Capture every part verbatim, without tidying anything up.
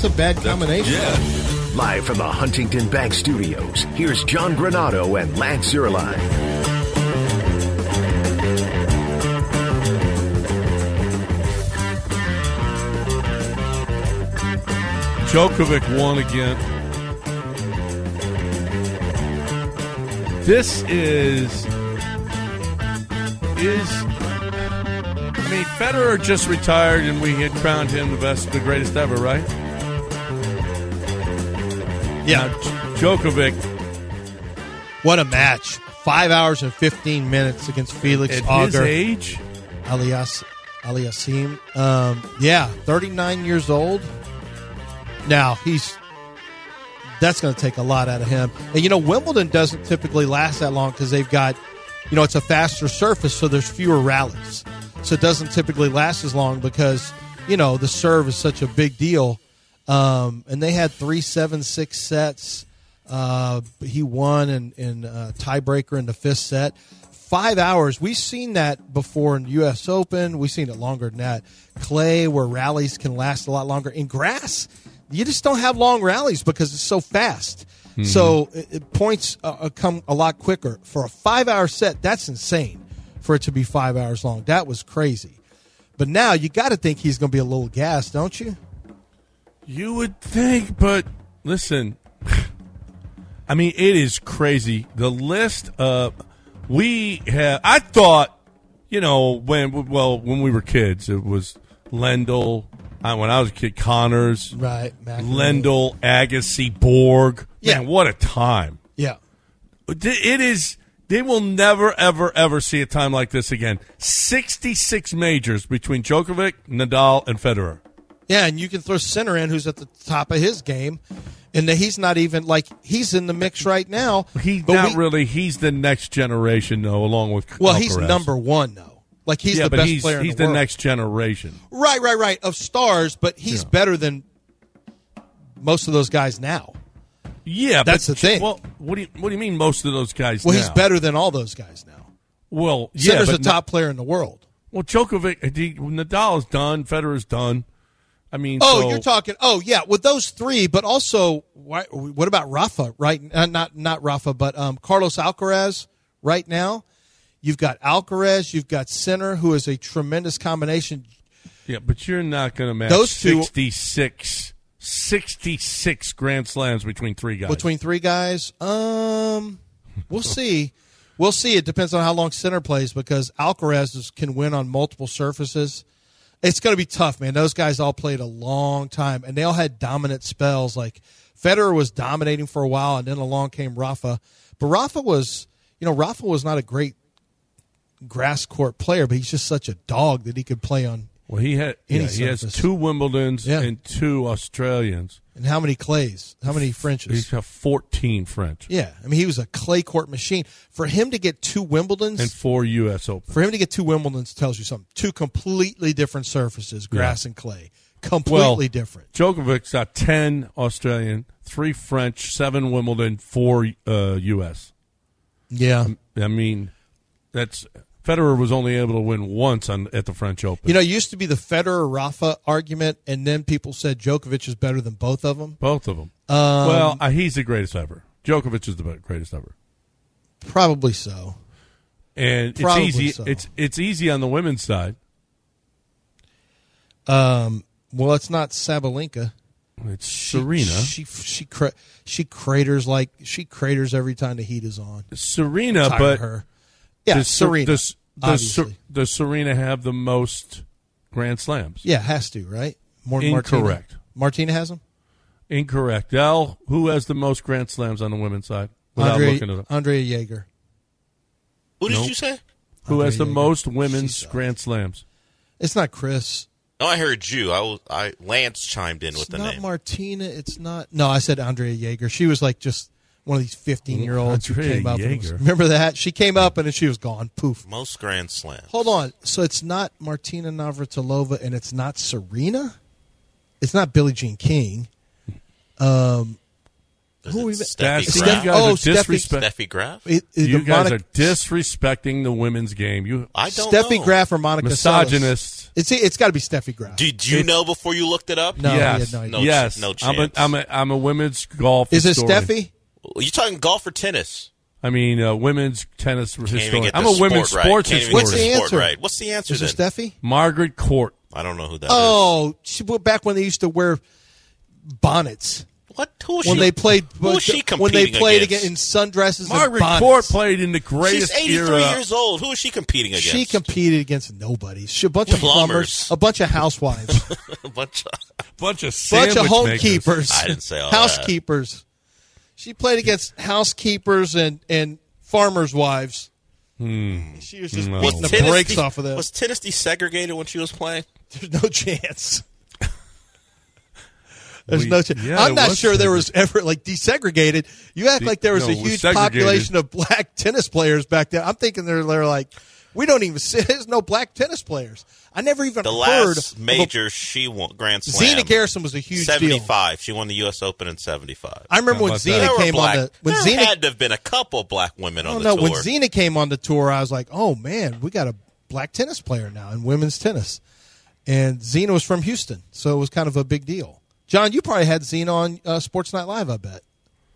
a bad combination. Yeah. Live from the Huntington Bank Studios, here's John Granado and Lance Zierlein. Djokovic won again. This is is I mean, Federer just retired, and we had crowned him the best, the greatest ever, right? Yeah. Now, Djokovic. What a match. Five hours and fifteen minutes against Felix At Auger. his age? Alias, Aliassime. Um, yeah, thirty-nine years old. Now, he's that's going to take a lot out of him. And, you know, Wimbledon doesn't typically last that long because they've got, you know, it's a faster surface, so there's fewer rallies. So it doesn't typically last as long because, you know, the serve is such a big deal. Um, and they had three, seven, six sets. Uh, he won in, in uh, tiebreaker in the fifth set. Five hours. We've seen that before in the U S Open. We've seen it longer than that. Clay, where rallies can last a lot longer. In grass, you just don't have long rallies because it's so fast. Mm-hmm. So it, it points uh, come a lot quicker. For a five-hour set, that's insane for it to be five hours long. That was crazy. But now you got to think he's going to be a little gassed, don't you? You would think, but listen, I mean, it is crazy. The list of we have. I thought, you know, when well when we were kids, it was Lendl. Uh, when I was a kid, Connors, right? Lendl, Agassi, Borg. Yeah, man, what a time! Yeah, it is. They will never, ever, ever see a time like this again. Sixty-six majors between Djokovic, Nadal, and Federer. Yeah, and you can throw Sinner in, who's at the top of his game, and he's not even like he's in the mix right now. He's not we, really. He's the next generation, though, along with well, Alcaraz. He's number one, though. Like he's yeah, the but best he's, player in he's the world. He's the next generation. Right, right, right. Of stars, but he's yeah. better than most of those guys now. Yeah, that's but, the thing. Well, what do you what do you mean most of those guys? Well, now? he's better than all those guys now. Well, yeah, Sinner's but a top no, player in the world. Well, Djokovic, he, Nadal is done. Federer's done. I mean, oh, so, you're talking. Oh, yeah, with those three, but also, why, what about Rafa? Right, uh, not not Rafa, but um, Carlos Alcaraz. Right now, you've got Alcaraz, you've got Sinner, who is a tremendous combination. Yeah, but you're not going to match those two, sixty-six, sixty-six Grand Slams between three guys. Between three guys, um, we'll see. We'll see. It depends on how long Sinner plays because Alcaraz is, can win on multiple surfaces. It's going to be tough, man. Those guys all played a long time, and they all had dominant spells. Like Federer was dominating for a while, and then along came Rafa. But Rafa was, you know, Rafa was not a great grass court player, but he's just such a dog that he could play on. Well, he had any yeah, he surface. has two Wimbledons yeah. and two Australians. And how many clays? How many Frenches? He's got fourteen French. Yeah, I mean he was a clay court machine. For him to get two Wimbledons and four U S Open. For him to get two Wimbledons tells you something. Two completely different surfaces, grass yeah. and clay, completely well, different. Djokovic's got ten Australian, three French, seven Wimbledon, four uh, U S. Yeah, I, I mean that's. Federer was only able to win once on at the French Open. You know, it used to be the Federer-Rafa argument, and then people said Djokovic is better than both of them. Both of them. Um, well, uh, he's the greatest ever. Djokovic is the greatest ever. Probably so. And Probably it's easy. So. It's it's easy on the women's side. Um. Well, it's not Sabalenka. It's she, Serena. She she she, cra- she craters like she craters every time the heat is on. Serena, but her. Yeah, does, Serena. Does, does, does Serena have the most Grand Slams? Yeah, has to, right? More than Incorrect. Martina. Martina has them? Incorrect. Al, who has the most Grand Slams on the women's side? Without Andrea, looking it up. Andrea Jaeger. Who did nope. you say? Who Andrea has the Jaeger. most women's Grand Slams? It's not Chris. No, I heard you. I, was, I Lance chimed in it's with the name. It's name. not Martina. It's not. No, I said Andrea Jaeger. She was like just one of these fifteen-year-olds who came up. And was, remember that? She came up and then she was gone. Poof. Most Grand Slams. Hold on. So it's not Martina Navratilova and it's not Serena? It's not Billie Jean King. Um, who are we? Steffi Steffi Graf? You guys oh, are disrespect- Steffi Graf? It, it, you guys Monica, are disrespecting the women's game. You I don't Steffi know. Graf or Monica misogynists. It's it's got to be Steffi Graf. Did you It's- know before you looked it up? No. he yes, had no idea. No yes. ch- no I'm a, chance. I'm a I'm a women's golf. Is it historian. Steffi? Are you talking golf or tennis? I mean, uh, women's tennis Can't even historian. get I'm the a women's sport right. sports Can't even historian. What's get the sport answer? Right. What's the answer Is it then? Steffi? Margaret Court. I don't know who that is. Oh, she, well, back when they used to wear bonnets. What? Who is When she? they played, Who is she when they competing played against? again in sundresses Margaret and bonnets. Court played in the greatest She's eighty-three era. years old. Who is she competing against? She competed against nobody. She, a bunch of Plumbers. plumbers, a bunch of housewives, a bunch of. bunch of bunch of sandwich home makers. keepers. I didn't say all that. housekeepers. She played against housekeepers and and farmers' wives. Hmm. She was just No. beating the tennis brakes de- off of them. Was tennis desegregated when she was playing? There's no chance. There's We- no chance. yeah, I'm it not was sure there was ever like desegregated. You act De- like there was no, a it was huge segregated. population of black tennis players back then. I'm thinking they're they're like, we don't even see there's no black tennis players. I never even The heard last of a- major she won Grand Slam. Xena Garrison was a huge deal. seventy-five. She won the U S Open in seventy-five. I remember How when about Xena that? There were came black, on the when there Xena had to have been a couple black women on Oh the no, tour. when Xena came on the tour, I was like, "Oh man, we got a black tennis player now in women's tennis." And Xena was from Houston, so it was kind of a big deal. John, you probably had Xena on uh, Sports Night Live, I bet.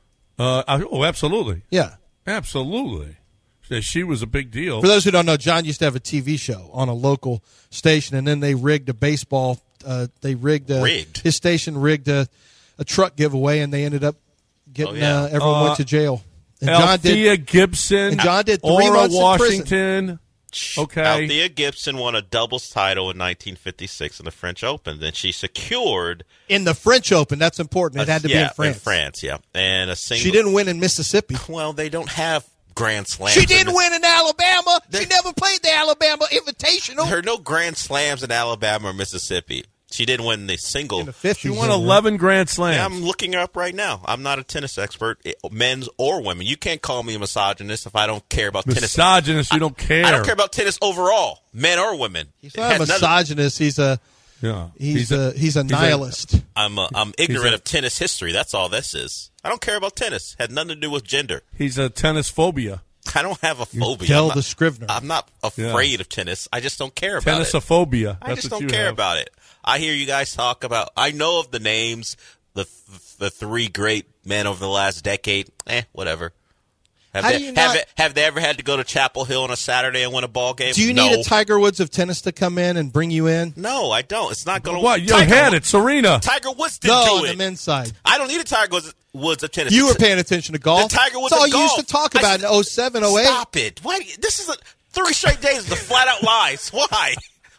Uh, I- oh, absolutely, Yeah. absolutely. She- She was a big deal. For those who don't know, John used to have a T V show on a local station, and then they rigged a baseball. Uh, they rigged, a, Rigged? his station rigged a, a truck giveaway, and they ended up getting Oh, yeah. uh, everyone Uh, went to jail. And John Althea did. Gibson, and John did three Aura months in Washington. Okay. Althea Gibson won a doubles title in nineteen fifty-six in the French Open. Then she secured. In the French Open, that's important. It a- had to yeah, be in France. France, yeah, and a single. She didn't win in Mississippi. Well, they don't have Grand Slams. She in didn't Miss- win in Alabama. There- She never played the Alabama Invitational. There are no Grand Slams in Alabama or Mississippi. She didn't win the single. In the fifties, She won though, eleven Grand Slams. Yeah, I'm looking her up right now. I'm not a tennis expert, eh, men's or women. You can't call me a misogynist if I don't care about tennis. Misogynist, you don't care. I don't care about tennis overall, men or women. He's It not a has nothing- misogynist. He's a Yeah. he's, a, he's a nihilist. I'm uh, I'm ignorant He's a- of tennis history. That's all this is. I don't care about tennis. Had nothing to do with gender. He's a tennis phobia. I don't have a phobia. Del I'm not, the Scrivener. I'm not afraid of tennis. I just don't care about it. Tennisophobia. I That's just what don't you care have. about it. I hear you guys talk about. I know of the names, the the three great men over the last decade. Eh, whatever. Have How they do you have, not- it, have they ever had to go to Chapel Hill on a Saturday and win a ball game? Do you no. need a Tiger Woods of tennis to come in and bring you in? No, I don't. It's not going to. What? You had it, Serena. Tiger Woods didn't No, do on it. the men's side. I don't need a Tiger Woods, Woods of tennis. You were It's- paying attention to golf. The Tiger Woods That's all of you used golf. to talk I about said- in oh seven, oh eight. Stop it! Why? This is a, three straight days of the flat out lies. Why?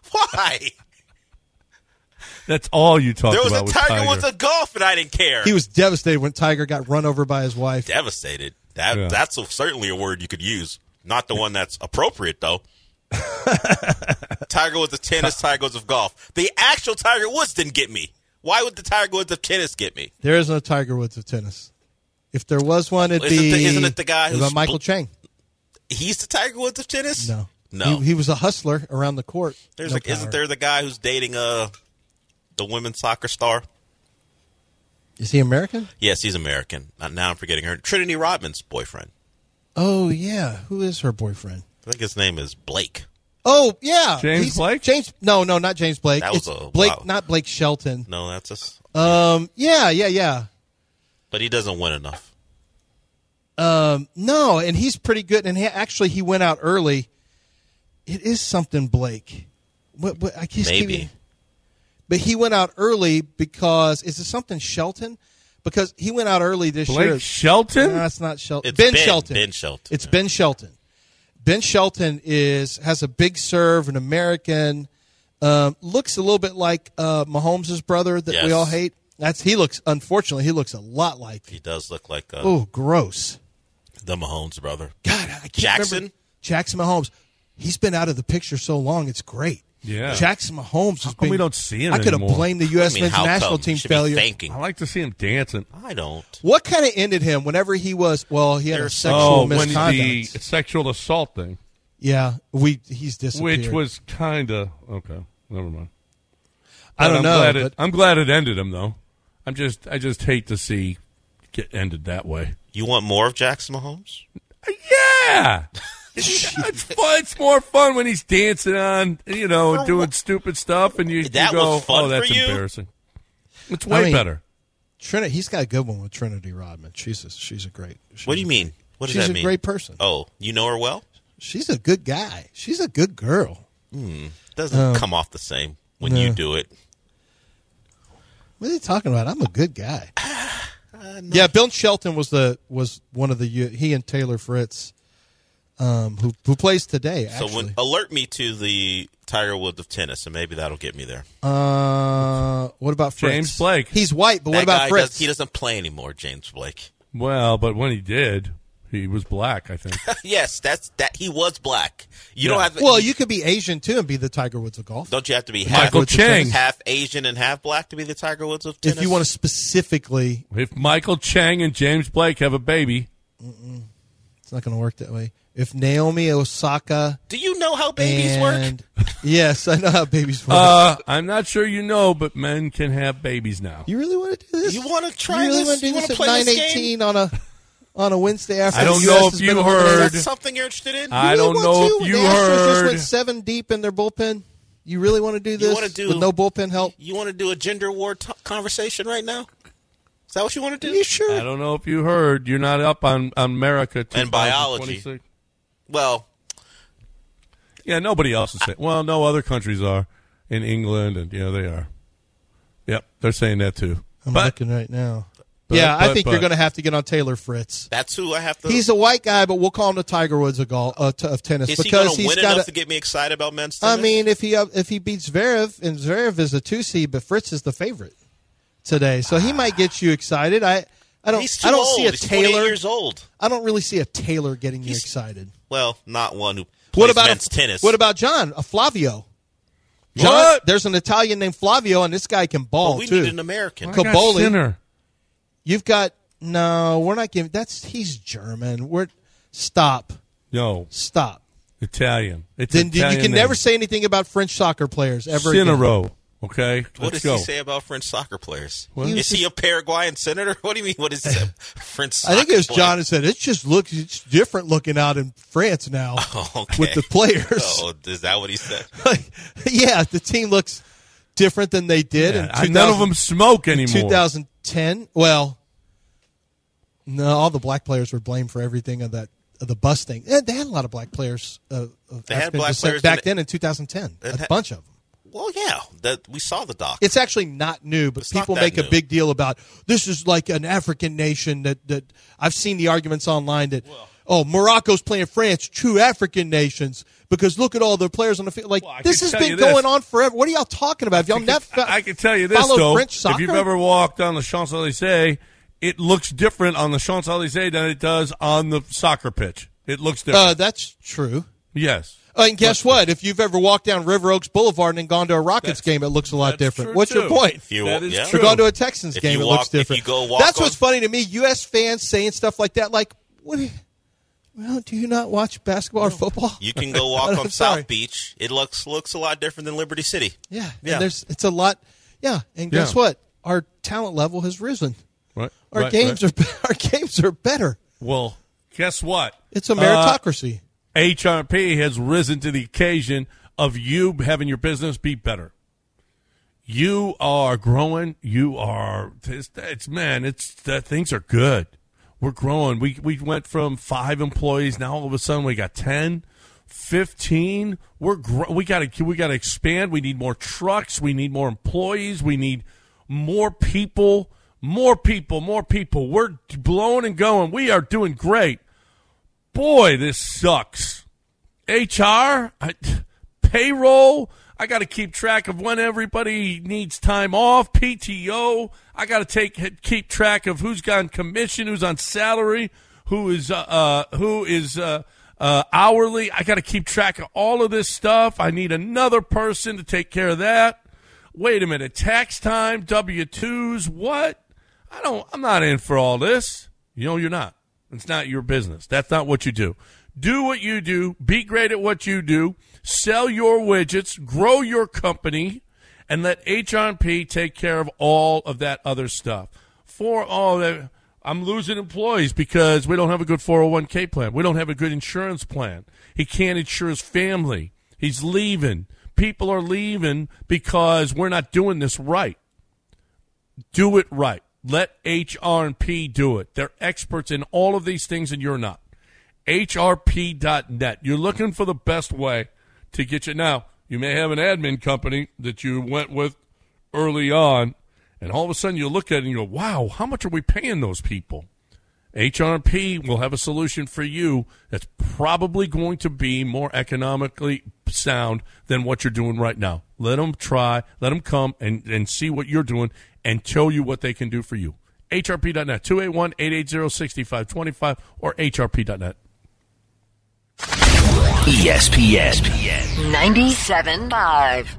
Why? That's all you talk There was about a with Tiger, Tiger. Woods of golf, and I didn't care. He was devastated when Tiger got run over by his wife. Devastated. That Yeah. that's a, certainly a word you could use. Not the one that's appropriate though. Tiger Woods of tennis, Tiger Woods of golf. The actual Tiger Woods didn't get me. Why would the Tiger Woods of tennis get me? There is no Tiger Woods of tennis. If there was one, it'd Isn't be the- isn't it the guy it'd be who's Michael bl- Chang. He's the Tiger Woods of tennis? No, No. He, he was a hustler around the court. There's No like, isn't power. there the guy who's dating uh the women's soccer star? Is he American? Yes, he's American. Uh, Now I'm forgetting her. Trinity Rodman's boyfriend. Oh yeah, who is her boyfriend? I think his name is Blake. Oh yeah, James He's- Blake? James? No, no, not James Blake. That was It's a- Blake, wow. not Blake Shelton. No, that's us. Um, yeah, yeah, yeah. But he doesn't win enough. Um, no, and he's pretty good. And he, actually, he went out early. It is something Blake. What? what I just Maybe. keep- but he went out early because is it something Shelton? Because he went out early this Blake year. Shelton? No, that's not Shelton. It's Ben, Ben- Shelton. Ben Shelton, It's yeah. Ben Shelton. Ben Shelton is has a big serve, an American. Um, looks a little bit like uh, Mahomes' brother that we Yes. all hate. That's he looks. Unfortunately, he looks a lot like. He does look like uh, Oh, gross. the Mahomes brother. God, I can't Jackson? remember. Jackson Mahomes. He's been out of the picture so long. It's great. Yeah. Jackson Mahomes. How has come been- we don't see him I could have anymore? blamed the U S I mean, men's how national come? team Should be failure. thanking. I like to see him dancing. I don't. What kind of ended him whenever he was? Well, he had a There's- sexual Oh, when misconduct. the sexual assault thing, yeah, we he's disappeared. which was kind of okay. Never mind. I don't I'm know. Glad it, but I'm glad it ended him though. I'm just I just hate to see get ended that way. You want more of Jackson Mahomes? Yeah, It's fun. It's more fun when he's dancing on, you know, and doing stupid stuff, and you, That you go, was fun "Oh, that's for you?" embarrassing." It's way I mean, better. Trinity, he's got a good one with Trinity Rodman. She's a, she's a great. She's What do you mean? What does she's that a mean? great person. Oh, you know her well? She's a good guy. She's a good girl. Doesn't Um, come off the same when no. you do it. What are you talking about? I'm a good guy. Yeah, Bill Shelton was the was one of the he and Taylor Fritz, um, who who plays today. Actually, So when, alert me to the Tiger Woods of tennis, and maybe that'll get me there. uh, what about Fritz? James Blake. He's white, but that what about guy Fritz? does, he doesn't play anymore, James Blake. Well, but when he did, he was black, I think. Yes, that's that. He was black. You Yeah. don't have to. Well, you could be Asian too and be the Tiger Woods of golf. don't you have to be half, Michael Chang. half Asian and half black to be the Tiger Woods of tennis? If you want to specifically, If Michael Chang and James Blake have a baby, it's not going to work that way. If Naomi Osaka do you know how babies work? and yes, I know how babies work. uh, I'm not sure you know, but men can have babies now. you really want to do this? You want to try You really this? want to You do want this to at play nine this game? eighteen on a on a Wednesday after I don't the know U S if has you been Is heard. that something you're interested in? I You don't really know want if to? you the Astros just heard. went seven deep in their bullpen. You really want to do this wanna do- with no bullpen help? You want to do a gender war t- conversation right now? Is that what you want to Are do? you sure? I don't know if you heard. You're not up on, on America And biology. twenty twenty-six. Well, Yeah, nobody else is saying. Well, no other countries are. In England, and yeah, they are. Yep, they're saying that too. I'm but looking right now. but- yeah, I but- think but- you're going to have to get on Taylor Fritz. that's who I have to. He's a white guy, but we'll call him the Tiger Woods of golf uh, t- of tennis is he because going to he's win got. enough A, to get me excited about men's tennis? I mean, if he uh, if he beats Zverev, and Zverev is a two seed, but Fritz is the favorite today, so he might get you excited. I I don't he's too I don't old. see a He's twenty-eight Taylor. years old. I don't really see a Taylor getting you He's- excited. Well, not one who plays What about men's a, tennis. What about John? A Flavio. John, What? There's an Italian named Flavio, and this guy can ball But we too. need an American. I got Caboli. Sinner. You've got no. We're not giving. That's he's German. We're stop, No, stop. Italian. It's Then, then you Italian can name. never say anything about French soccer players ever again. Cinero. Okay, What let's does go. he say about French soccer players? He Is was he a Paraguayan senator? What do you mean? What is that? French soccer I think it was player? John who said it just looks it's different looking out in France now Oh, okay. with the players. Oh, is that what he said? Yeah, the team looks different than they did Yeah, in I- none of them smoke anymore. twenty ten. Well, no, all the black players were blamed for everything of that of the bus thing. Yeah, they had a lot of black players uh, of They had African black descent players back in- then in two thousand ten. and A ha- bunch of them. Well, yeah, that we saw the doc. It's actually not new, but It's not people that make a new. big deal about this is like an African nation that, that I've seen the arguments online that oh Morocco's playing France, true African nations because look at all the players on the field. Like Well, I this can has tell been you this. going on forever. What are y'all talking about? Have y'all never I, I can tell you this followed though. French If soccer? you've ever walked on the Champs Elysees, it looks different on the Champs Elysees than it does on the soccer pitch. It looks different. uh, that's true. yes. Uh, and guess what? If you've ever walked down River Oaks Boulevard and gone to a Rockets That's- game, it looks a lot that's different. true, What's your too. point? If you, That is yeah. If true. you're going to a Texans If game, you it walk- looks different. if you go walk That's on- what's funny to me. U S fans saying stuff like that. Like, what? do you- well, do you not watch basketball or football? You can go walk I'm on sorry. South Beach. It looks looks a lot different than Liberty City. Yeah, Yeah. And there's it's a lot. Yeah, and guess Yeah. what? Our talent level has risen. Right. Our right, games right. are our games are better. Well, guess what? It's a meritocracy. Uh, H R P has risen to the occasion of you having your business be better. You are growing. You are. It's, it's man. It's that things are good. We're growing. We we went from five employees. Now all of a sudden we got ten, fifteen. We're gro- we got to we got to expand. We need more trucks. We need more employees. We need more people. More people. More people. We're blowing and going. We are doing great. Boy, this sucks. H R, I, payroll. I got to keep track of when everybody needs time off. P T O. I got to take keep track of who's on commission, who's on salary, who is uh, uh who is uh, uh hourly. I got to keep track of all of this stuff. I need another person to take care of that. Wait a minute, tax time, W twos. What? I don't. I'm not in for all this. You know, you're not. It's not your business. That's not what you do. Do what you do. Be great at what you do. Sell your widgets. Grow your company. And let H R P take care of all of that other stuff. For all that, I'm losing employees because we don't have a good four oh one k plan. We don't have a good insurance plan. He can't insure his family. He's leaving. People are leaving because we're not doing this right. Do it right. Let H R P do it. They're experts in all of these things, and you're not. H R P dot net. You're looking for the best way to get you. Now, you may have an admin company that you went with early on, and all of a sudden you look at it and you go, wow, how much are we paying those people? H R P will have a solution for you that's probably going to be more economically sound than what you're doing right now. Let them try, let them come and, and see what you're doing and tell you what they can do for you. H R P dot net, two eight one, eight eight zero, six five two five or H R P dot net. E S P N ninety-seven point five.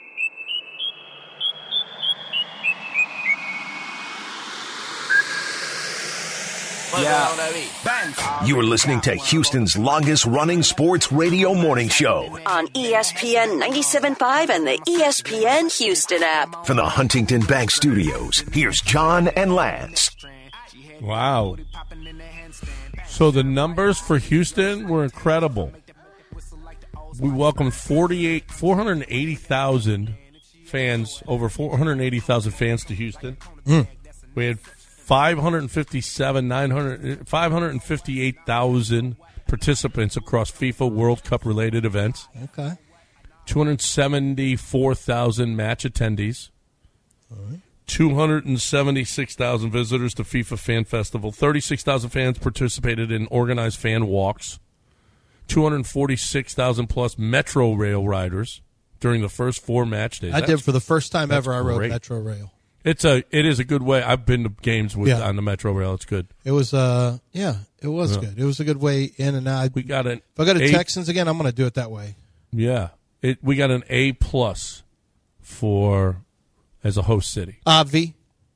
You're listening to Houston's longest-running sports radio morning show on E S P N ninety-seven point five and the E S P N Houston app. From the Huntington Bank Studios, here's John and Lance. Wow. So the numbers for Houston were incredible. We welcomed forty-eight, four hundred eighty thousand fans, over four hundred eighty thousand fans to Houston. Mm. We had five hundred fifty-seven, nine hundred, five hundred fifty-eight thousand participants across FIFA World Cup related events. Okay. two hundred seventy-four thousand match attendees. All right. two hundred seventy-six thousand visitors to FIFA Fan Festival. thirty-six thousand fans participated in organized fan walks. two hundred forty-six thousand plus Metro Rail riders during the first four match days. I That's, did for the first time ever. I rode great. Metro Rail. It's a it is a good way. I've been to games with Yeah. on the Metro Rail. It's good. It was uh yeah, it was Yeah. good. It was a good way in and out. We got an If I go to A- Texans again, I'm going to do it that way. Yeah, it we got an A plus for as a host city. Obvi,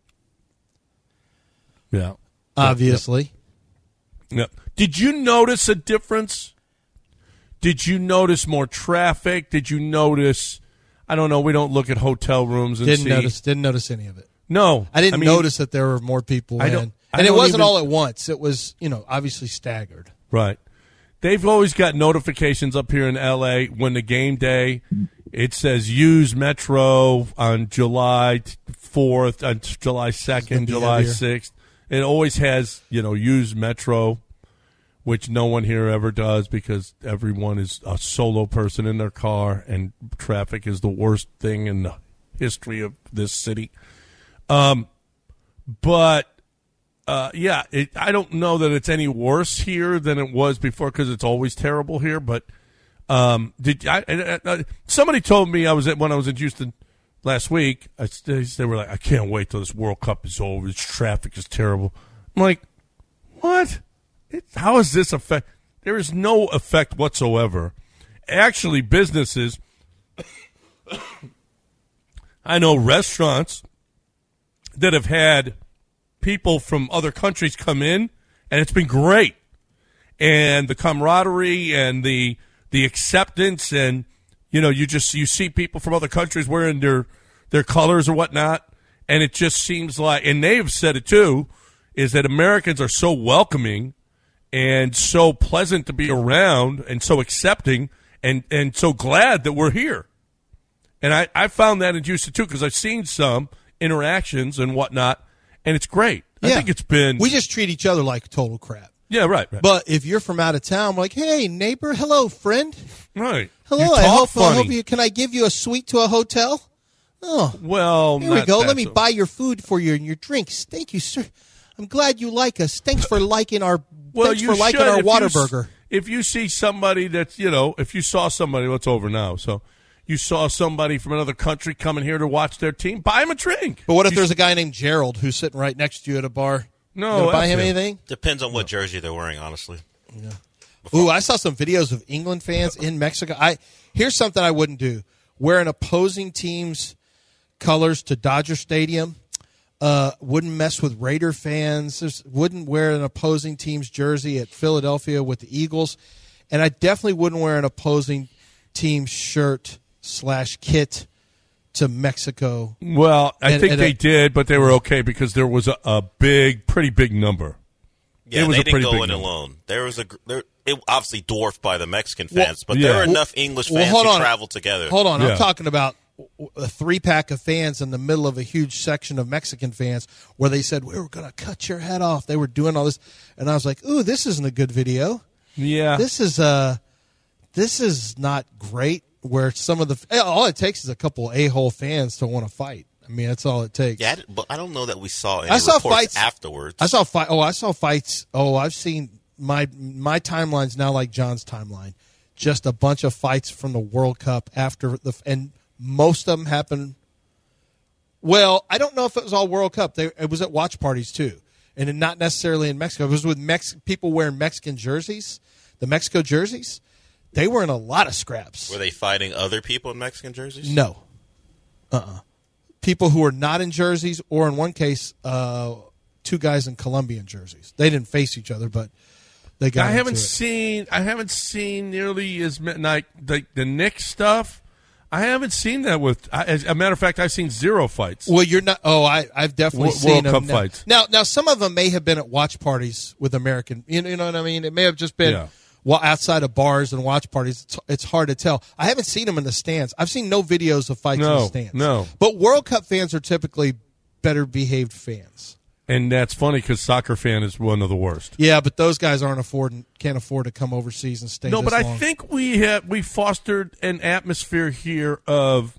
Yeah, obviously. yeah. Did you notice a difference? Did you notice more traffic? Did you notice? I don't know. We don't look at hotel rooms and Didn't see. notice. Didn't notice any of it. No, I didn't mean, notice that there were more people I in, don't- I and it don't wasn't even- all at once. It was, you know, obviously staggered. Right. They've always got notifications up here in L A when the game day. It says use Metro on July fourth, on July second, It's gonna be July heavier. sixth. It always has, you know, use Metro, which no one here ever does because everyone is a solo person in their car, and traffic is the worst thing in the history of this city. Um, but uh, yeah, it, I don't know that it's any worse here than it was before because it's always terrible here. But um, did I, I, I? Somebody told me I was at when I was in Houston last week. I, they, they were like, "I can't wait till this World Cup is over. This traffic is terrible." I'm like, "What? It, how is this affect?" There is no effect whatsoever. Actually, businesses. I know restaurants that have had people from other countries come in, and it's been great. And the camaraderie and the the acceptance, and you know, you just you see people from other countries wearing their their colors or whatnot, and it just seems like, and they've said it too, is that Americans are so welcoming and so pleasant to be around and so accepting and, and so glad that we're here. And I, I found that in Houston, too, because I've seen some interactions and whatnot, and it's great. I Yeah. think it's been... We just treat each other like total crap. Yeah, right, right. But if you're from out of town, we're like, hey, neighbor, hello, friend. right. Hello, You I talk hope, I funny. hope you, can I give you a suite to a hotel? Oh, Well, here we not go. that, Let me so- buy your food for you and your drinks. Thank you, sir. I'm glad you like us. Thanks for liking our, Well, thanks you for liking should. our If you s- Whataburger. If you see somebody that's, you know, if you saw somebody, well, it's over now, so you saw somebody from another country coming here to watch their team, buy him a drink. But what if You there's a guy named Gerald who's sitting right next to you at a bar? No, You gonna buy F him him. anything? Depends on what jersey they're wearing, honestly. Ooh, I saw some videos of England fans in Mexico. I here's something I wouldn't do: wear an opposing team's colors to Dodger Stadium. Uh, wouldn't mess with Raider fans. Just wouldn't wear an opposing team's jersey at Philadelphia with the Eagles, and I definitely wouldn't wear an opposing team's shirt slash kit to Mexico. Well, I And- think and they I- did, but they were okay because there was a, a big, pretty big number. Yeah, It was they a didn't pretty go big in number. alone. There was a gr- there, it obviously dwarfed by the Mexican Well, fans, but yeah. there were Well- enough English well, fans hold who on. traveled together. Hold on, Yeah. I'm talking about a three pack of fans in the middle of a huge section of Mexican fans where they said we were going to cut your head off. They were doing all this, and I was like, "Ooh, this isn't a good video. Yeah. This is uh, this is not great." Where some of the all it takes is a couple a hole fans to want to fight. I mean, that's all it takes. Yeah, I didn't- but I don't know that we saw any I saw reports fights afterwards. I saw fight. Oh, I saw fights. Oh, I've seen my my timeline's now like John's timeline. Just a bunch of fights from the World Cup after the and most of them happened. Well, I don't know if it was all World Cup. They, it was at watch parties too, and it, not necessarily in Mexico. It was with Mex people wearing Mexican jerseys, the Mexico jerseys. They were in a lot of scraps. Were they fighting other people in Mexican jerseys? No. Uh-uh. People who were not in jerseys, or in one case, uh, two guys in Colombian jerseys. They didn't face each other, but they got I haven't into it. seen. I haven't seen nearly as many like the the Knicks stuff. I haven't seen that with. I, as a matter of fact, I've seen zero fights. Well, you're not. Oh, I, I've definitely Wo- seen World them Cup now. fights. Now, now, some of them may have been at watch parties with American. You know, you know what I mean? It may have just been Yeah. well, outside of bars and watch parties. It's, it's hard to tell. I haven't seen them in the stands. I've seen no videos of fights in No, the stands. no. But World Cup fans are typically better behaved fans. And that's funny because soccer fan is one of the worst. Yeah, but those guys aren't affording, can't afford to come overseas and stay. No, this but I long. think we have we fostered an atmosphere here of.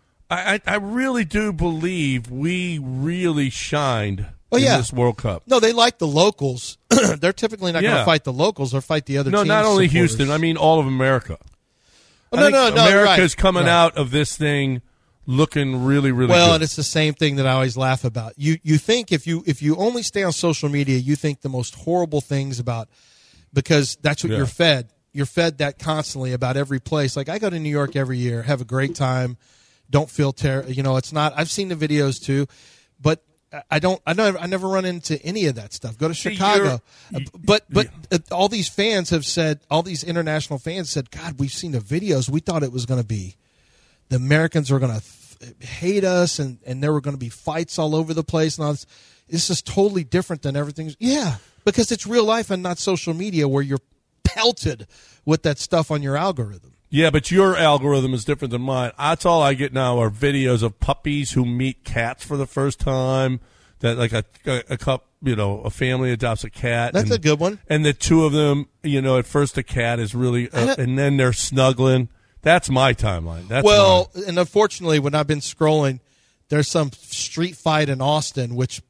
I, I I really do believe we really shined Oh, in yeah. this World Cup. No, they like the locals. They're typically not going Yeah. to fight the locals or fight the other. No, team's not only supporters. Houston. I mean all of America. Oh, I no, think no, no. you're America's right. coming Right. out of this thing looking really, really Well, good. and it's the same thing that I always laugh about. You you think if you if you only stay on social media, you think the most horrible things about because that's what Yeah. you're fed. You're fed that constantly about every place. Like I go to New York every year, have a great time, don't feel ter- you know, it's not I've seen the videos too, but I don't I never I never run into any of that stuff. Go to Chicago. you're- But but uh, all these fans have said, all these international fans said, God, we've seen the videos. We thought it was going to be the Americans were going to th- hate us, and, and there were going to be fights all over the place. And all this. This is totally different than everything. Yeah, because it's real life and not social media where you're pelted with that stuff on your algorithm. Yeah, but your algorithm is different than mine. That's all I get now are videos of puppies who meet cats for the first time. That like a a, a cup, you know, a family adopts a cat. That's and, a good one. And the two of them, you know, at first the cat is really, uh, don't- and then they're snuggling. That's my timeline. That's Well, mine. and unfortunately, when I've been scrolling, there's some street fight in Austin, which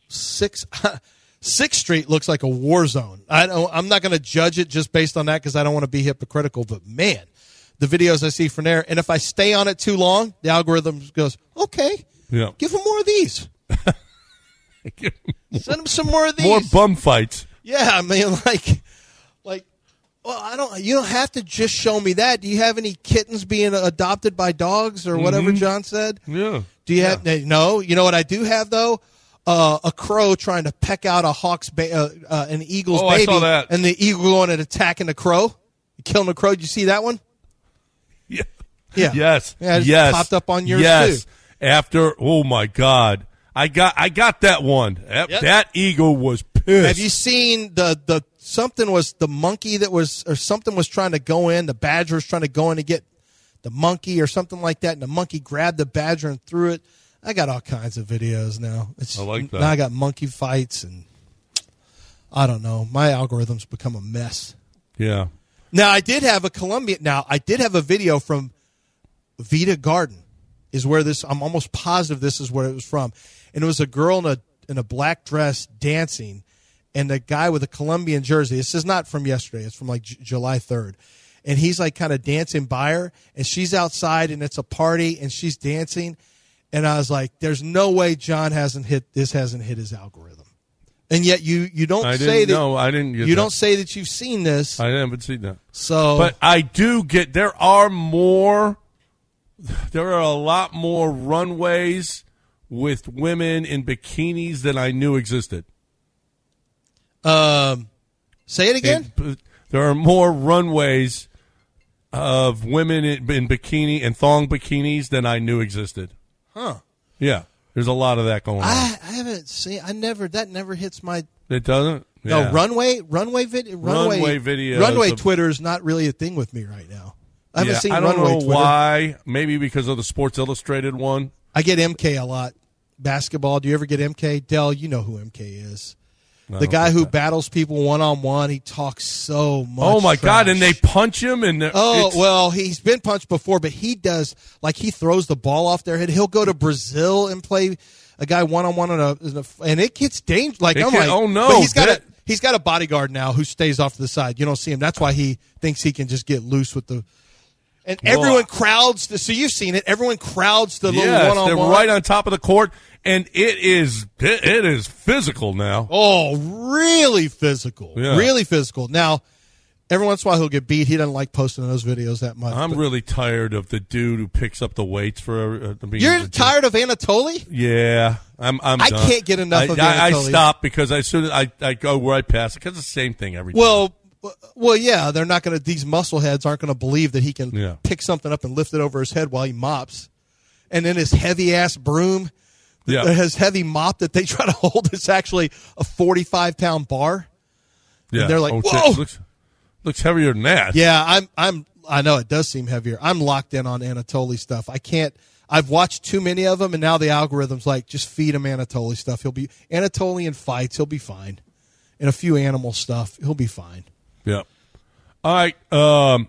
six Sixth Street looks like a war zone. I don't, I'm not going to judge it just based on that because I don't want to be hypocritical. But man, the videos I see from there, and if I stay on it too long, the algorithm goes, okay, Yeah. give them more of these. Send them some more of these. More bum fights. Yeah, I mean, like, like, well, I don't. You don't have to just show me that. Do you have any kittens being adopted by dogs or whatever John said? Yeah. Do you have no? You know what I do have though? Uh, a crow trying to peck out a hawk's ba- uh, uh, an eagle's Oh, I baby, saw that. and the eagle going and attacking the crow, killing the crow. Did you see that one? Yeah. Yeah. Yes. Yeah, it just yes. popped up on yours, yes. too. After, oh my God, I got, I got that one. That, Yep. that eagle was pissed. Have you seen the the something was the monkey that was or something was trying to go in? The badger was trying to go in to get the monkey or something like that, and the monkey grabbed the badger and threw it. I got all kinds of videos now. It's, I like that. Now I got monkey fights and I don't know. My algorithm's become a mess. Yeah. Now I did have a Colombian. Now I did have a video from Vita Garden, is where this. I'm almost positive this is where it was from, and it was a girl in a in a black dress dancing, and a guy with a Colombian jersey. This is not from yesterday. It's from like J- July third, and he's like kind of dancing by her, and she's outside, and it's a party, and she's dancing, and I was like, "There's no way John hasn't hit this hasn't hit his algorithm," and yet you you don't I say didn't that know. I didn't get you that. don't say that you've seen this. I haven't seen that. So, But I do get, there are more, there are a lot more runways with women in bikinis than I knew existed. um, say it again. It- there are more runways of women in, in bikini and thong bikinis than I knew existed. Huh. Yeah, there's a lot of that going on. I, I haven't seen. I never. That never hits my. It doesn't. No Yeah. runway. Runway video. Runway, Runway videos Runway of- Twitter is not really a thing with me right now. I haven't Yeah, seen I don't runway know Twitter. why. Maybe because of the Sports Illustrated one. I get M K a lot. Basketball. Do you ever get M K? Dell, you know who M K is. I The don't guy think who that- battles people one on one. He talks so much. Oh my God! trash. And they punch him, and Oh, it's- well, he's been punched before, but he does, like, he throws the ball off their head. He'll go to Brazil and play a guy one-on-one, on a, in a and it gets dangerous. Like, It I'm can- like, oh, no, but he's got, that- a, he's got a bodyguard now who stays off to the side. You don't see him. That's why he thinks he can just get loose with the – and Well, everyone crowds – so you've seen it. Everyone crowds the little yes, one-on-one. they're right on top of the court, and it is it, it is physical now. Oh, really physical. Yeah. Really physical. Now, every once in a while he'll get beat. He doesn't like posting those videos that much. I'm but- really tired of the dude who picks up the weights for. Uh, I mean, You're the- tired of Anatoly? Yeah, I'm. I'm I done. can't get enough I, of I, I Anatoly. stop because as soon as I, I go right past it, because it's the same thing every time. Well, w- well, yeah, they're not going to. These muscleheads aren't going to believe that he can Yeah. pick something up and lift it over his head while he mops, and then his heavy ass broom, Yeah. that his heavy mop that they try to hold is actually a forty-five pound bar. yeah, and they're like, oh, shit, "Whoa!" looks, looks heavier than that. Yeah, I'm. I'm. I know it does seem heavier. I'm locked in on Anatoly stuff. I can't. I've watched too many of them, and now the algorithm's like, just feed him Anatoly stuff. He'll be Anatoly in fights. He'll be fine. And a few animal stuff. He'll be fine. Yeah. All right. Um,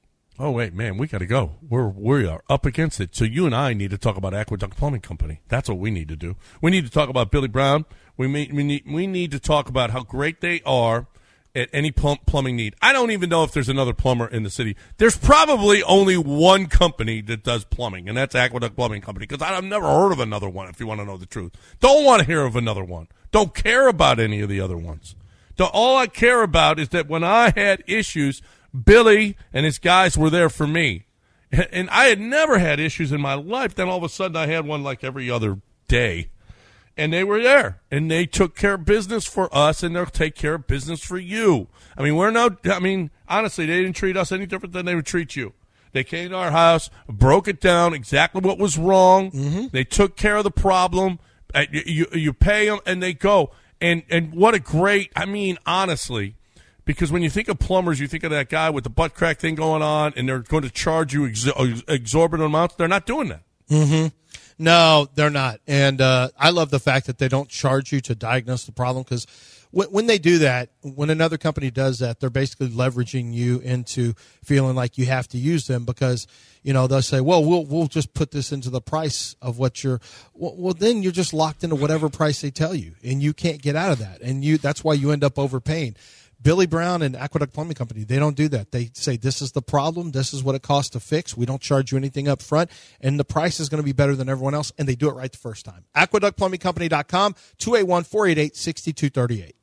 oh wait, man, we got to go. We're we are up against it. So you and I need to talk about Aqueduct Plumbing Company. That's what we need to do. We need to talk about Billy Brown. We may, we need we need to talk about how great they are at any plum, plumbing need. I don't even know if there's another plumber in the city. There's probably only one company that does plumbing, and that's Aqueduct Plumbing Company, because I've never heard of another one, if you want to know the truth. Don't want to hear of another one. Don't care about any of the other ones. The, all I care about is that when I had issues, Billy and his guys were there for me. And, and I had never had issues in my life. Then all of a sudden I had one like every other day. And they were there, and they took care of business for us, and they'll take care of business for you. I mean, we're no, I mean, honestly, they didn't treat us any different than they would treat you. They came to our house, broke it down, exactly what was wrong. Mm-hmm. They took care of the problem. Uh, you, you, you pay them, and they go. And, and what a great, I mean, honestly, because when you think of plumbers, you think of that guy with the butt crack thing going on, and they're going to charge you ex- exorbitant amounts. They're not doing that. Mm-hmm. No, they're not. And uh, I love the fact that they don't charge you to diagnose the problem, because when, when they do that, when another company does that, they're basically leveraging you into feeling like you have to use them, because, you know, they'll say, well, we'll we'll just put this into the price of what you're well, well then you're just locked into whatever price they tell you, and you can't get out of that. And you that's why you end up overpaying. Billy Brown and Aqueduct Plumbing Company, they don't do that. They say, this is the problem. This is what it costs to fix. We don't charge you anything up front, and the price is going to be better than everyone else, and they do it right the first time. aqueduct plumbing company dot com, two eight one, four eight eight, six two three eight.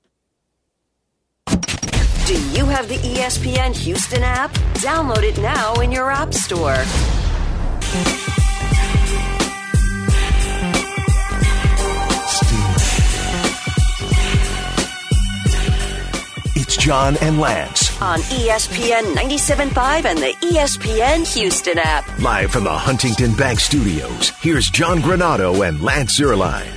Do you have the E S P N Houston app? Download it now in your app store. It's John and Lance, On E S P N ninety-seven point five and the E S P N Houston app. live from the Huntington Bank Studios. Here's John Granado and Lance Zierlein.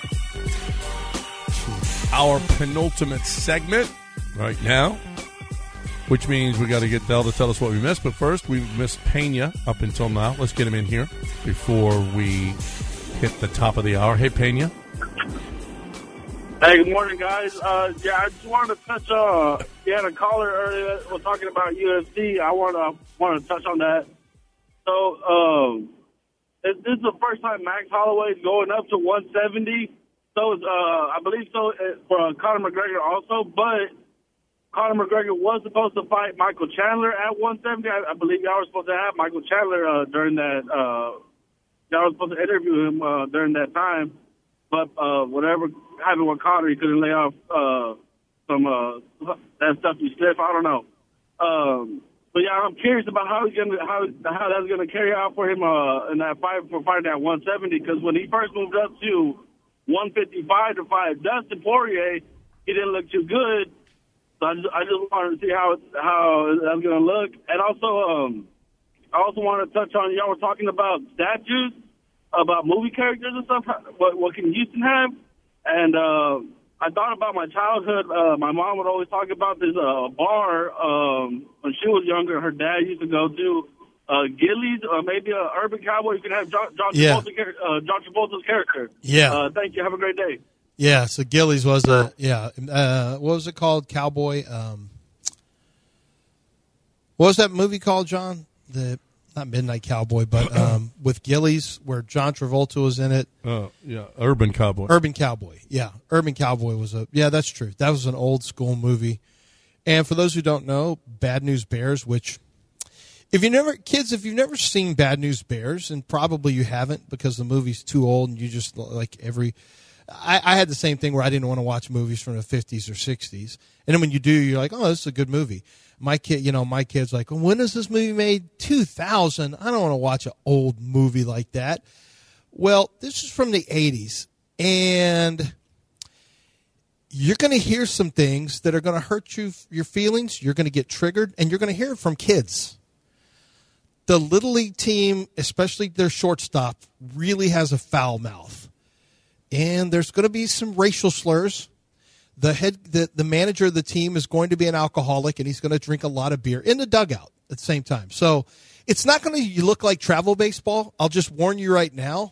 Our penultimate segment right now, which means we got to get Del to tell us what we missed. But first, we missed Pena up until now. Let's get him in here before we hit the top of the hour. Hey, Pena. Hey, good morning, guys. Uh, yeah, I just wanted to touch. Uh, you had a caller earlier that was talking about U F C. I want to want to touch on that. So, um, this, this is the first time Max Holloway is going up to one seventy. So, is, uh, I believe so for Conor McGregor also. But Conor McGregor was supposed to fight Michael Chandler at one seventy. I, I believe y'all were supposed to have Michael Chandler uh, during that. Uh, y'all were supposed to interview him uh, during that time. But uh, whatever happened with Conor, he couldn't lay off uh, some uh, that stuff he sniffed. I don't know. Um, but yeah, I'm curious about how he's gonna how how that's gonna carry out for him uh, in that fight for fighting at one seventy. Because when he first moved up to one fifty-five to fight Dustin Poirier, he didn't look too good. So I just, I just wanted to see how how that's gonna look. And also, um, I also wanted to touch on y'all were talking about statues. about movie characters and stuff. What what can Houston have? And uh, I thought about my childhood. Uh, my mom would always talk about this uh, bar um, when she was younger. Her dad used to go to uh, Gillies, or maybe a Urban Cowboy. You can have John, John, Yeah. Travolta, uh, John Travolta's character. Yeah. Uh, thank you. Have a great day. Yeah, so Gillies was a yeah. Uh, what was it called? Cowboy. Um, what was that movie called, John? The not Midnight Cowboy, but um, with Gillies, where John Travolta was in it. Oh, yeah, Urban Cowboy. Urban Cowboy. Yeah, Urban Cowboy was a yeah. That's true. That was an old school movie. And for those who don't know, Bad News Bears, which if you never kids, if you've never seen Bad News Bears, and probably you haven't because the movie's too old, and you just like every. I, I had the same thing where I didn't want to watch movies from the fifties or sixties. And then when you do, you're like, oh, this is a good movie. My kid, you know, my kid's like, well, when is this movie made? two thousand. I don't want to watch an old movie like that. Well, this is from the eighties. And you're going to hear some things that are going to hurt you, your feelings. You're going to get triggered, and you're going to hear it from kids. The Little League team, especially their shortstop, really has a foul mouth. And there's going to be some racial slurs. The head, the, the manager of the team is going to be an alcoholic, and he's going to drink a lot of beer in the dugout at the same time. So it's not going to look like travel baseball. I'll just warn you right now.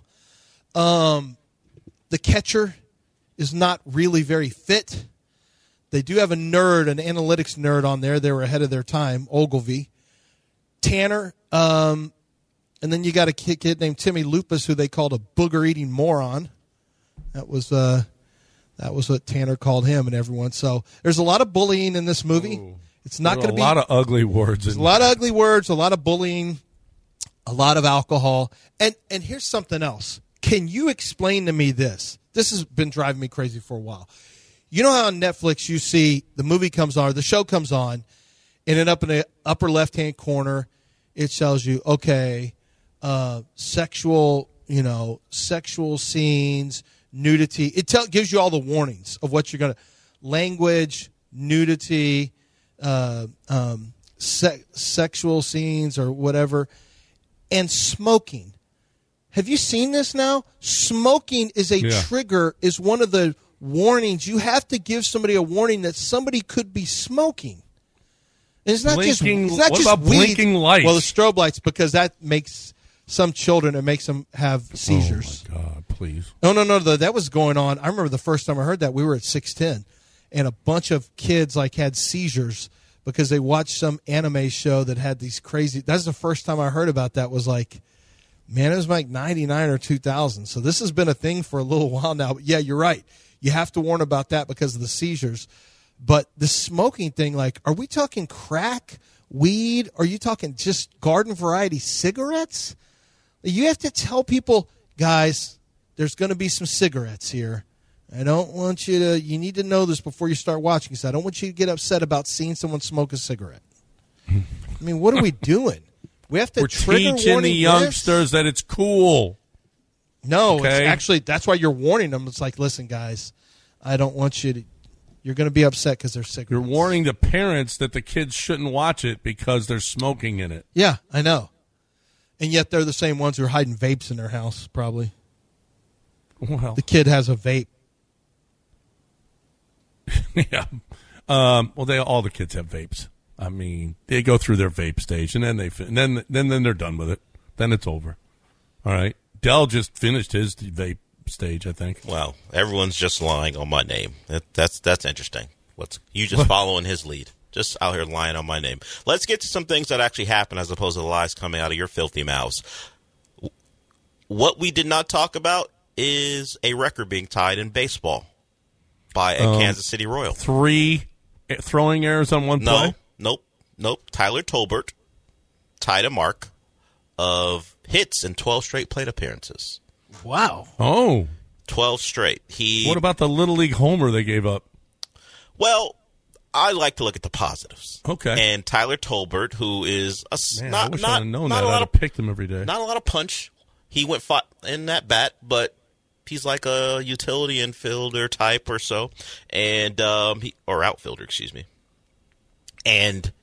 Um, the catcher is not really very fit. They do have a nerd, an analytics nerd on there. They were ahead of their time, Ogilvy. Tanner, um, and then you got a kid named Timmy Lupus, who they called a booger-eating moron. That was uh, that was what Tanner called him and everyone. So there's a lot of bullying in this movie. Ooh. It's not going to be a lot of ugly words. There's a lot of ugly words, a lot of bullying, a lot of alcohol. And and here's something else. Can you explain to me this? This has been driving me crazy for a while. You know how on Netflix you see the movie comes on, or the show comes on, and then up in the upper left-hand corner, it tells you, okay, uh, sexual, you know, sexual scenes, nudity. It tell, gives you all the warnings of what you're going to, language, nudity, uh, um, se- sexual scenes or whatever, and smoking. Have you seen this now? Smoking is a Yeah. trigger, is one of the warnings. You have to give somebody a warning that somebody could be smoking. And it's not Blinking- just, it's not what just about weed. blinking lights? Well, the strobe lights, because that makes some children, it makes them have seizures. Oh, my God, please. No, no, no. The, that was going on. I remember the first time I heard that, we were at six ten, and a bunch of kids like had seizures because they watched some anime show that had these crazy. That's the first time I heard about that. Was like, man, it was like ninety-nine or two thousand. So this has been a thing for a little while now. But yeah, you're right. You have to warn about that because of the seizures. But the smoking thing, like, are we talking crack, weed? Are you talking just garden variety cigarettes? You have to tell people, guys, there's going to be some cigarettes here. I don't want you to, you need to know this before you start watching, because I don't want you to get upset about seeing someone smoke a cigarette. I mean, what are we doing? We have to We're trigger teaching warning the youngsters this? that it's cool. No, it's Okay. actually, that's why you're warning them. It's like, listen, guys, I don't want you to, you're going to be upset because there's cigarettes. You're warning the parents that the kids shouldn't watch it because there's smoking in it. Yeah, I know. And yet they're the same ones who are hiding vapes in their house, probably. Well, The kid has a vape. yeah. Um, well, they all the kids have vapes. I mean, they go through their vape stage, and then they fi- and then then then they're done with it. Then it's over. All right. Dell just finished his vape stage, I think. Well, everyone's just lying on my name. That, that's that's interesting. What's you just following his lead? Just out here lying on my name. Let's get to some things that actually happen as opposed to the lies coming out of your filthy mouths. What we did not talk about is a record being tied in baseball by a Um, Kansas City Royal. Three throwing errors on one No, play. nope, nope. Tyler Tolbert tied a mark of hits in twelve straight plate appearances. Wow. Oh, twelve straight. He what about the Little League homer they gave up? Well, I like to look at the positives. Okay. And Tyler Tolbert, who is a s- Man, not I wish not, I'd have known not that. a I'd lot have of picked him every day. not a lot of punch. He went fi- in that bat, but he's like a utility infielder type or so, and um, he or outfielder, excuse me. And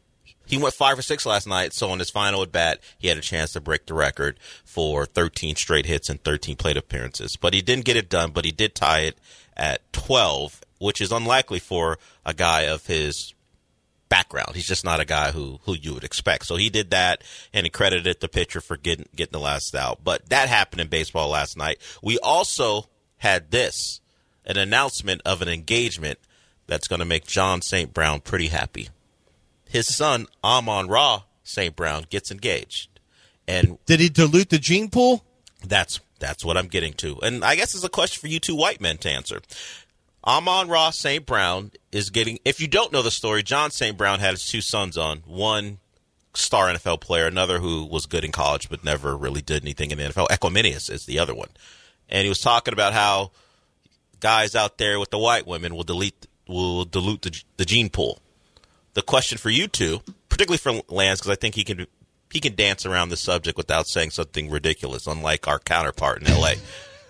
He went five for six last night, so on his final at bat, he had a chance to break the record for thirteen straight hits and thirteen plate appearances. But he didn't get it done, but he did tie it at twelve, which is unlikely for a guy of his background. He's just not a guy who, who you would expect. So he did that, and he credited the pitcher for getting getting the last out. But that happened in baseball last night. We also had this, an announcement of an engagement that's going to make John Saint Brown pretty happy. His son, Amon-Ra Saint Brown, gets engaged. And did he dilute the gene pool? That's that's what I'm getting to. And I guess it's a question for you two white men to answer. Amon-Ra Saint Brown is getting, if you don't know the story, John Saint Brown had his two sons on, one star N F L player, another who was good in college but never really did anything in the N F L. Equiminius is the other one. And he was talking about how guys out there with the white women will delete will dilute the, the gene pool. The question for you two, particularly for Lance, because I think he can he can dance around the subject without saying something ridiculous, unlike our counterpart in L A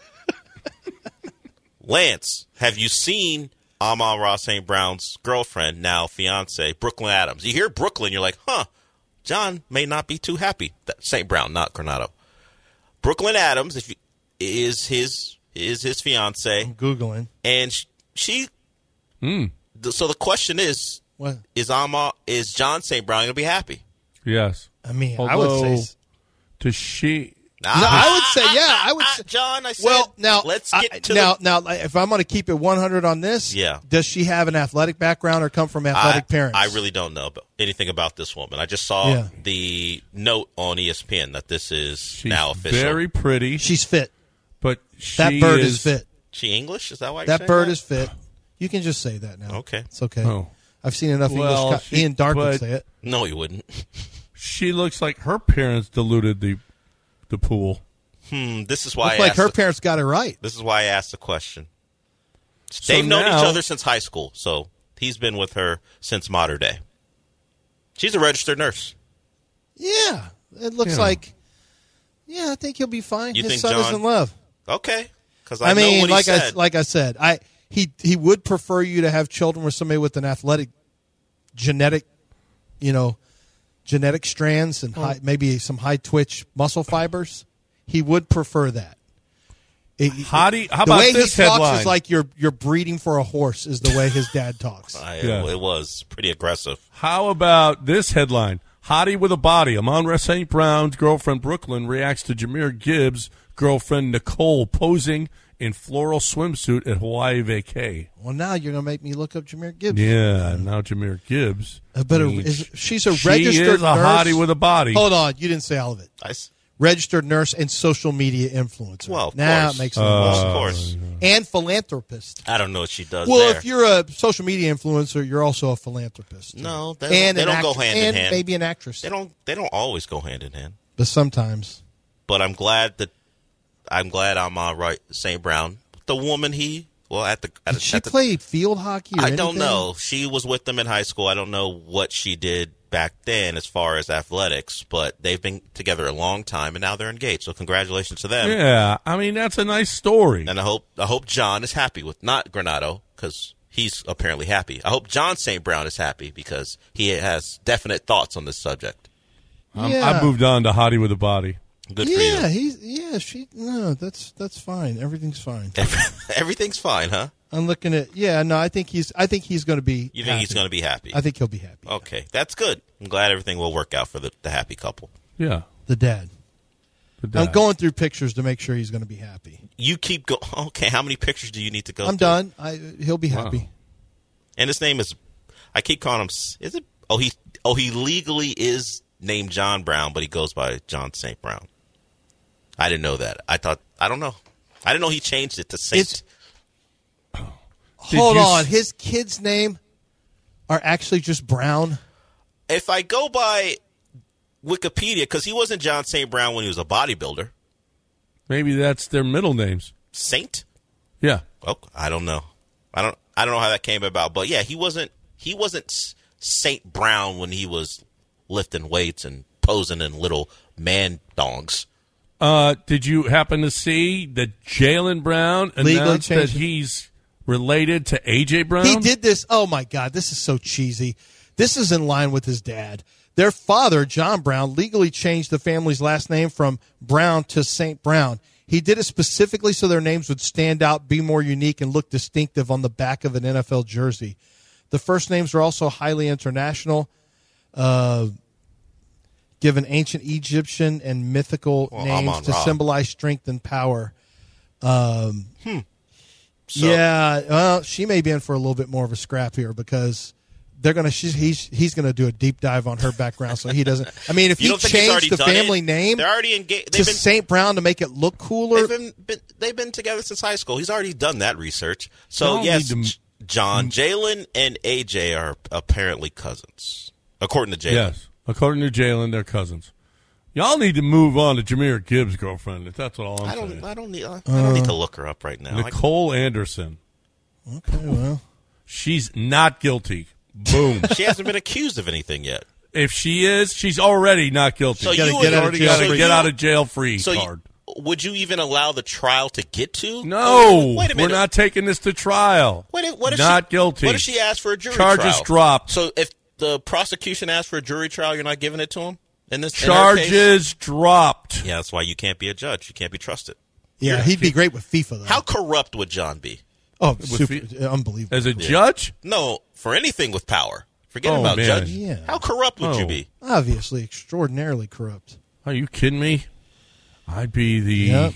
Lance, have you seen Amon-Ra Saint Brown's girlfriend, now fiance, Brooklyn Adams? You hear Brooklyn, you're like, huh, John may not be too happy. Saint Brown, not Granado. Brooklyn Adams if you, is his is his fiance. I'm Googling. And she, she Mm. so the question is, What? is Amma, is John Saint Brown going to be happy? Yes. I mean, Although, I would say. Does she? No, I would say, yeah, I would Ah, say. John, I said, Well, now, let's I- get to now, the, now, if I'm going to keep it one hundred on this, Yeah. does she have an athletic background or come from athletic I, parents? I really don't know about anything about this woman. I just saw Yeah. the note on E S P N that this is She's now official. very pretty, She's fit. but she That bird is, is fit. She English? Is that why you're That saying bird that? is fit. You can just say that now. Okay. It's okay. Oh. I've seen enough Well, English. Co- she- Ian Dark would but- say it. No, you wouldn't. She looks like her parents diluted the the pool. Hmm, this is why Looks I like asked her the, parents got it right. This is why I asked the question. So They've known now- each other since high school, so he's been with her since modern day. She's a registered nurse. Yeah. It looks Yeah. like, yeah, I think he'll be fine. You His think son is John- in love. Okay. Because I, I, know mean, what like he I said. like I said, I he he would prefer you to have children with somebody with an athletic genetic, you know, genetic strands and high, maybe some high twitch muscle fibers. He would prefer that. It- Hottie, how the about way this he talks headline? is like you're you're breeding for a horse. Is the way his dad talks. I, Yeah. It was pretty aggressive. How about this headline? Hottie with a body. Amon-Ra Saint Brown's girlfriend Brooklyn reacts to Jahmyr Gibbs' girlfriend Nicole posing in floral swimsuit at Hawaii vacay. Well, now you're gonna make me look up Jahmyr Gibbs. Yeah, now Jahmyr Gibbs. I better. I mean, Is, she's a she registered is a nurse. hottie with a body. Hold on, you didn't say all of it. I s Registered nurse and social media influencer. Well, of now course. it makes Uh, sense. of course. And philanthropist. I don't know what she does Well, there. if you're a social media influencer, you're also a philanthropist. No, they and don't, they an don't go actress- hand in and hand. maybe an actress. They don't. They don't always go hand in hand. But sometimes. But I'm glad that I'm glad I'm on right. Saint Brown, the woman he well at the at, Did she at the, play field hockey or I don't anything? know. She was with them in high school. I don't know what she did back then as far as athletics, but they've been together a long time and now they're engaged. So congratulations to them. Yeah, I mean, that's a nice story. And I hope I hope John is happy with not Granado because he's apparently happy. I hope John Saint Brown is happy because he has definite thoughts on this subject. I'm, Yeah. I moved on to hottie with a body. Good Yeah, for you. he's yeah, she no, that's that's fine. Everything's fine. Everything's fine, huh? I'm looking at yeah, no, I think he's I think he's gonna be You think he's going to be happy? I think he'll be happy. Okay, that's good. I'm glad everything will work out for the, the happy couple. Yeah. The dad. the I'm dad. going through pictures to make sure he's gonna be happy. You keep going. Okay, how many pictures do you need to go I'm through? done. I he'll be Wow. happy. And his name is, I keep calling him, is it? Oh, he oh he legally is named John Brown, but he goes by John Saint Brown. I didn't know that. I thought, I don't know. I didn't know he changed it to Saint. It's- Did Hold you on. s- His kids' name are actually just Brown. If I go by Wikipedia, because he wasn't John Saint Brown when he was a bodybuilder. Maybe that's their middle names. Saint? Yeah. Oh, I don't know. I don't. I don't know how that came about, but yeah, he wasn't. He wasn't S- Saint Brown when he was lifting weights and posing in little man dongs. Uh, did you happen to see that Jaylen Brown Legally announced that changed it. he's related to A J Brown? He did this. Oh my God, this is so cheesy. This is in line with his dad. Their father, John Brown, legally changed the family's last name from Brown to Saint Brown. He did it specifically so their names would stand out, be more unique, and look distinctive on the back of an N F L jersey. The first names are also highly international, uh, given ancient Egyptian and mythical Well, names Amon to Ra. symbolize strength and power. Um, Hmm. So- yeah, well, she may be in for a little bit more of a scrap here because they're gonna. She's, he's he's gonna do a deep dive on her background, so he doesn't. I mean, if You he don't think he's already changed the done family it? name They're already engaged. to They've been, Saint Brown to make it look cooler, they've been, been they've been together since high school. He's already done that research. So Y'all yes, need to- J- John, Jalen, and A J are apparently cousins, according to Jalen. Yes. According to Jalen, they're cousins. Y'all need to move on to Jameer Gibbs' girlfriend. If that's what all I'm I don't. saying. I don't need. I don't need to look her up right now. I- Nicole Anderson. okay, well, She's not guilty. Boom. she hasn't been accused of anything yet. If she is, she's already not guilty. So gotta you get would- out of already jail got a free. get out of jail free So you- card. would you even allow the trial to get to? No, Oh, wait a we're minute. not taking this to trial. What if, what if not she, guilty. What if she asked for a jury Charges trial? dropped. So if the prosecution asked for a jury trial, you're not giving it to him in this in her case? Charges dropped. Yeah, that's why you can't be a judge. You can't be trusted. yeah, he'd be great with FIFA though. How corrupt would John be? Oh, super, fi- unbelievable. As a judge? No, for anything with power. Forget Oh, about man. judge. Yeah. How corrupt would Oh. you be? Obviously, extraordinarily corrupt. Are you kidding me? I'd be the Yep.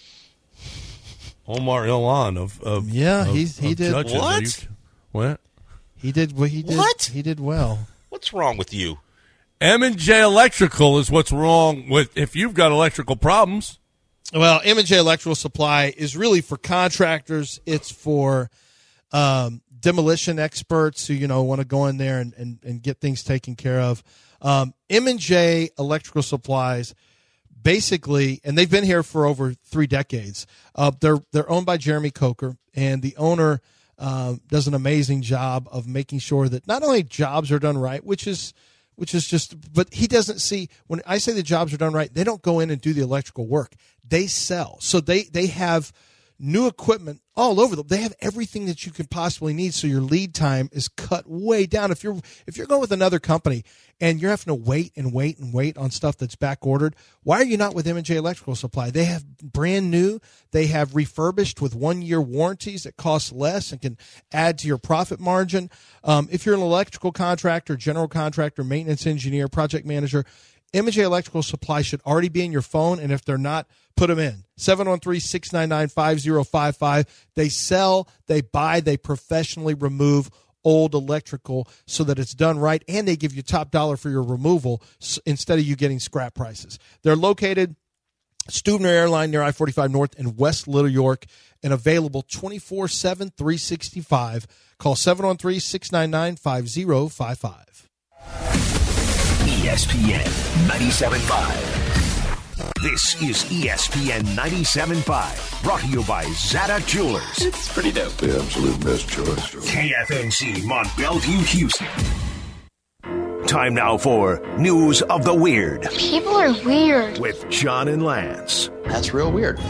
Omar Ilan of, of Yeah, of, he's- he of did- judges. Are What? you- what? He did what he did. What? He did well. What's wrong with you? M and J Electrical is what's wrong with if you've got electrical problems. Well, M and J Electrical Supply is really for contractors. It's for um, demolition experts who, you know, want to go in there and, and, and get things taken care of. Um, M and J Electrical Supplies, basically, and they've been here for over three decades. Uh, they're they're owned by Jeremy Coker, and the owner uh, does an amazing job of making sure that not only jobs are done right, which is which is just, but he doesn't see, when I say the jobs are done right, they don't go in and do the electrical work. They sell. So they, they have new equipment all over them. They have everything that you could possibly need. So your lead time is cut way down. If you're, if you're going with another company and you're having to wait and wait and wait on stuff that's back ordered, why are you not with M and J Electrical Supply? They have brand new, they have refurbished with one year warranties that cost less and can add to your profit margin. Um, if you're an electrical contractor, general contractor, maintenance engineer, project manager, M and J Electrical Supply should already be in your phone, and if they're not, put them in. seven one three, six nine nine, five zero five five. They sell, they buy, they professionally remove old electrical so that it's done right, and they give you top dollar for your removal s- instead of you getting scrap prices. They're located Stubner Airline near I forty-five North in West Little York, and available twenty-four seven, three sixty-five. Call seven one three, six nine nine, five zero five five. E S P N ninety-seven point five. This is E S P N ninety-seven point five, brought to you by Zada Jewelers. It's pretty dope. The absolute best choice. K F N C Mont Bellevue, Houston. Time now for News of the Weird People are weird. with John and Lance. That's real weird.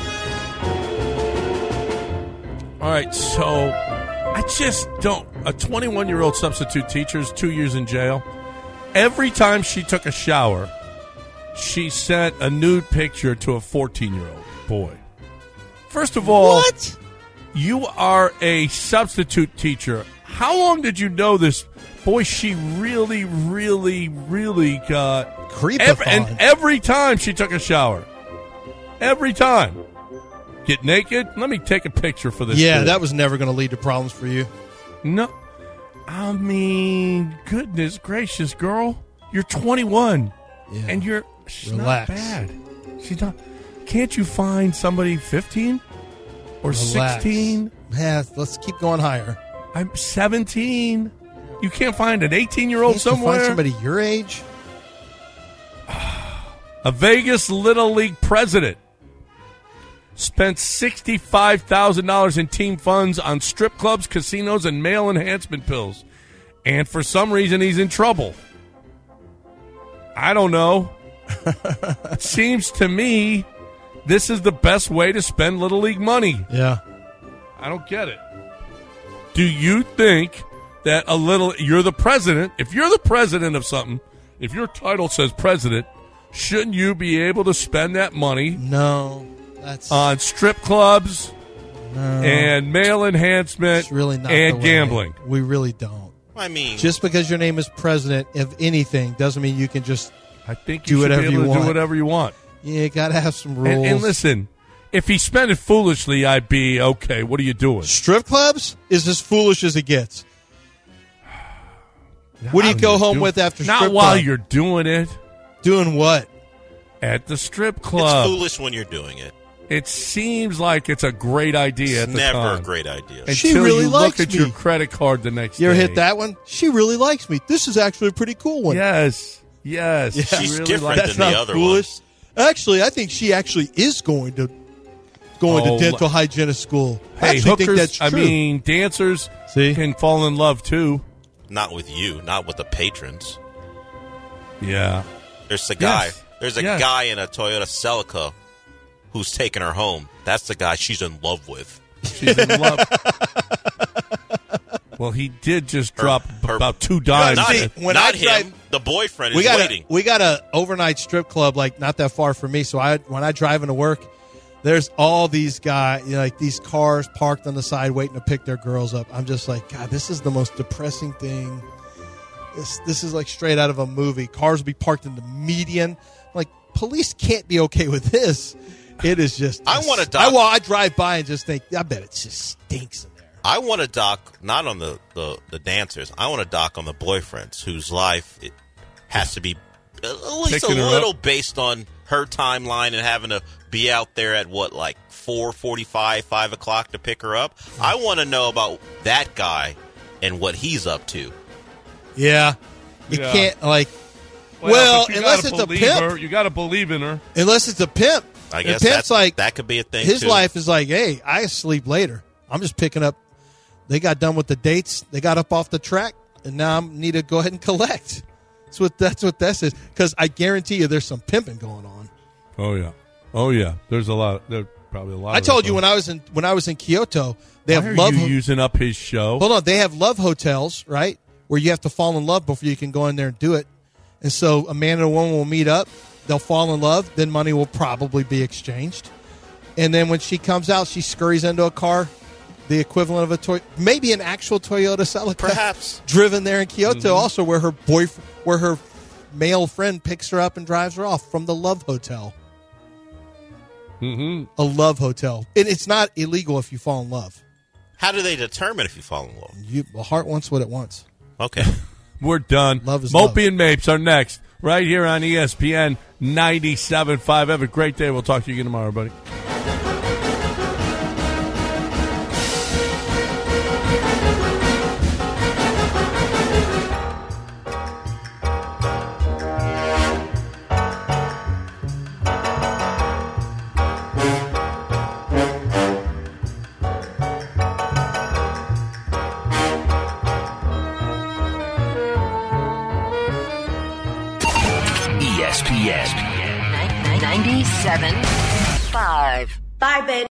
All right, so I just don't. A twenty-one-year-old substitute teacher is two years in jail. Every time she took a shower, she sent a nude picture to a fourteen-year-old boy. First of all, What? you are a substitute teacher. How long did you know this? Boy, she really, really, really got Creepathon. every, and every time she took a shower. Every time. Get naked? Let me take a picture for this. Yeah, dude. that was never going to lead to problems for you. No. I mean, goodness gracious, girl. You're twenty-one. Yeah. And you're she's Relax. not bad. She's not. Can't you find somebody fifteen or Relax. sixteen? Yeah, let's keep going higher. I'm seventeen. You can't find an eighteen-year-old Can't you somewhere? find somebody your age? A Vegas Little League president spent sixty-five thousand dollars in team funds on strip clubs, casinos, and male enhancement pills. And for some reason, he's in trouble. I don't know. It seems to me this is the best way to spend Little League money. Yeah. I don't get it. Do you think that a little, you're the president, if you're the president of something, If your title says president, shouldn't you be able to spend that money No, that's on strip clubs no, and male enhancement it's really not and the way. gambling? We really don't. I mean, Just because your name is president of anything doesn't mean you can just. I think Do you should whatever be able you to want. do whatever you want. You got to have some rules. And, and listen, if he spent it foolishly, I'd be, okay, what are you doing? Strip clubs is as foolish as it gets. What do you Not go when you're home doing- with after Not strip while club? you're doing it Doing what? at the strip it's club. foolish when you're doing it. It seems like it's a great idea It's at the never time. a great idea. Until She really you likes look at me. your credit card the next You ever day. hit that one? She really likes me. This is actually a pretty cool one. Yes. Yes. Yeah. She She's really different likes than That's the not other foolish. Actually, I think she actually is going to going Oh, to dental hygienist school. I Hey, actually hookers, think that's true. I mean, dancers See? can fall in love too. Not with you, not with the patrons. Yeah. There's a guy. Yes. There's a Yes. guy in a Toyota Celica who's taking her home. That's the guy she's in love with. She's in love. Well, he did just Her- drop her- about two dimes. Not, See, him, when not I him. drive- The boyfriend we is got waiting. a we got a overnight strip club like not that far from me. So I when I drive into work, there's all these guys, you know, like these cars parked on the side waiting to pick their girls up. I'm just like, God, this is the most depressing thing. This this is like straight out of a movie. Cars will be parked in the median. Like police can't be okay with this. It is just. I wanna I doc- wa- I drive by and just think, I bet it just stinks in there. I want to dock not on the, the, the dancers. I want to dock on the boyfriends whose life it has to be at least Picking a her little up. based on her timeline and having to be out there at what like four forty-five, five o'clock to pick her up. I want to know about that guy and what he's up to. Yeah, you Yeah. can't like. Well, but you unless gotta it's a believe pimp. her. You got to believe in her. Unless it's a pimp. I And guess pimp's that's, like that could be a thing. his too. life is like, hey, I sleep later. I'm just picking up. They got done with the dates. They got up off the track, and now I need to go ahead and collect. That's what that's what this is. Because I guarantee you, there's some pimping going on. Oh yeah. Oh yeah. There's a lot. There's probably a lot. I of told that you when going. I was in when I was in Kyoto, they Why have are love. you ho- using up his show? Hold on, they have love hotels, right? Where you have to fall in love before you can go in there and do it. And so a man and a woman will meet up. They'll fall in love. Then money will probably be exchanged. And then when she comes out, she scurries into a car, the equivalent of a toy, maybe an actual Toyota Celica, Perhaps. driven there in Kyoto, also where her boyfriend, where her male friend picks her up and drives her off from the love hotel. Mm-hmm. A love hotel, and it's not illegal if you fall in love. How do they determine if you fall in love? You, the heart wants what it wants. Okay. We're done. Love is Mopey love. and Mapes are next, right here on E S P N ninety-seven point five. Have a great day. We'll talk to you again tomorrow, buddy. E S P N. ninety-seven point five. Bye, babe.